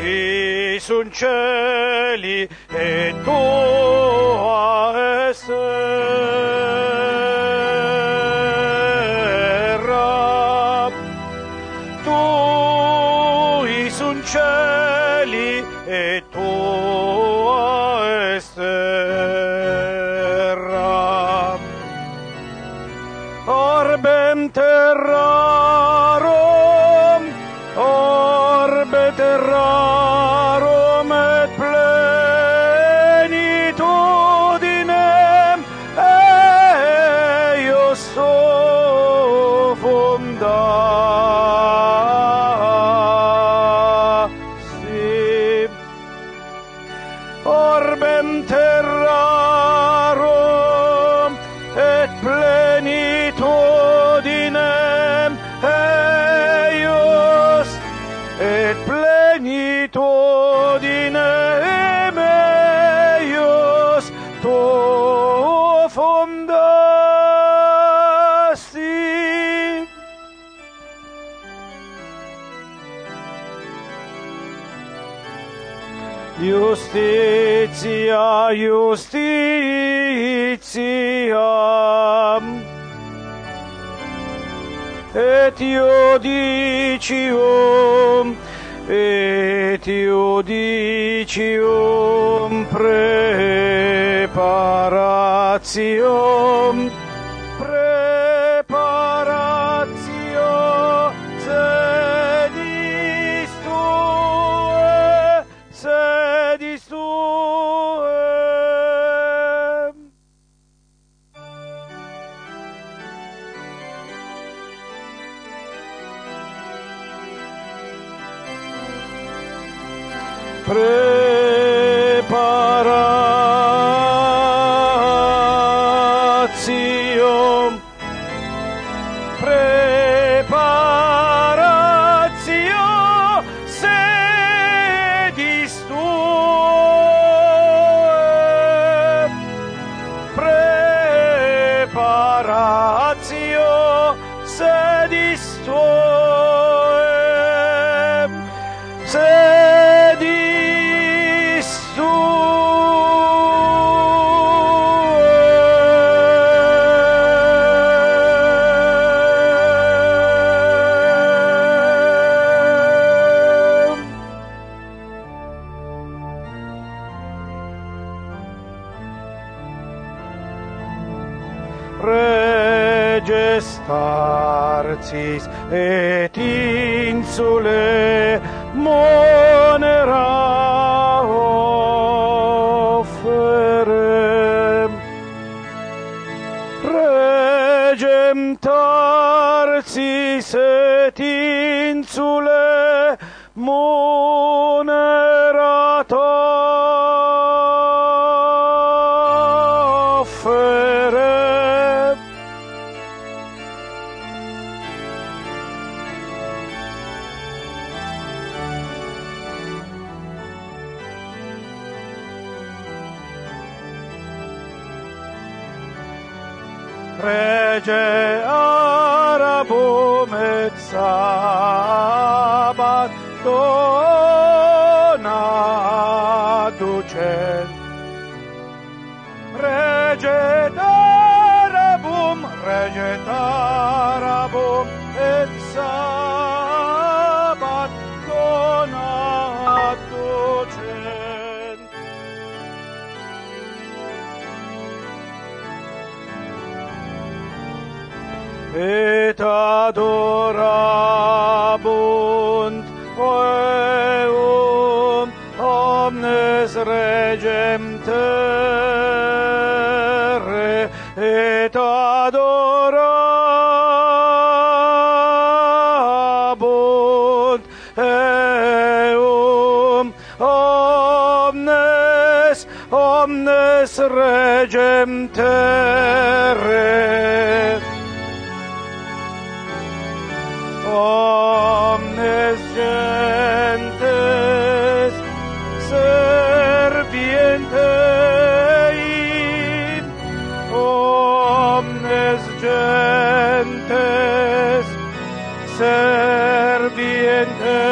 Tui sunt celi et tua est terra. Tui sunt celi et tua est terra. Orbem terrarum, orbe terrarum et plenitudinem eius fundasi. Orbem terrarum et plenitudinem eius et plenitudinem eius tuo fundasi. Justitia, justitia, et judicium preparatio sedis tue. Preparatio sedis tue. Preparatio sedis tue. Sedis Reges Tarsis et insulae monera offerem. Regem Tarsis et insulae monerat offerem. Rege Arabum et Sabbath dona ducet. Rege Arabum et Sabbath dona ducet. Et adorabunt eum omnes regem terrae, et adorabunt eum omnes regem terrae. Omnes gentes servientein, omnes gentes servientein.